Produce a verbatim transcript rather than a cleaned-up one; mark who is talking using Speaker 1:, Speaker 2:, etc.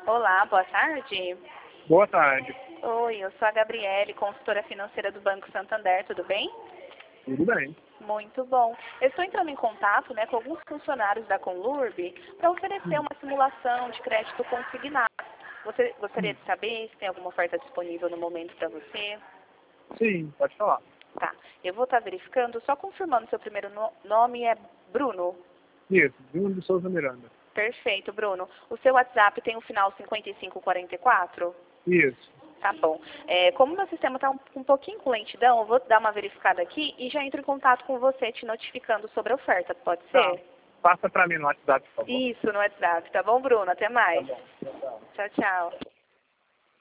Speaker 1: Olá, boa tarde.
Speaker 2: Boa tarde.
Speaker 1: Oi, eu sou a Gabriele, consultora financeira do Banco Santander, tudo bem?
Speaker 2: Tudo bem.
Speaker 1: Muito bom. Eu estou entrando em contato, né, com alguns funcionários da Conlurb para oferecer uma simulação de crédito consignado. Você gostaria de saber se tem alguma oferta disponível no momento para você?
Speaker 2: Sim, pode falar.
Speaker 1: Tá. Eu vou estar verificando, só confirmando, seu primeiro no- nome é Bruno?
Speaker 2: Isso, Bruno de Souza Miranda.
Speaker 1: Perfeito, Bruno. O seu WhatsApp tem o final cinquenta e cinco quarenta e quatro?
Speaker 2: Isso.
Speaker 1: Tá bom. É, como meu sistema está um, um pouquinho com lentidão, eu vou dar uma verificada aqui e já entro em contato com você, te notificando sobre a oferta, pode
Speaker 2: Tá.
Speaker 1: ser?
Speaker 2: Passa para mim no WhatsApp, por favor.
Speaker 1: Isso, no WhatsApp. Tá bom, Bruno? Até
Speaker 2: Tá
Speaker 1: mais.
Speaker 2: bom. Tchau, tchau.
Speaker 1: Tchau, tchau.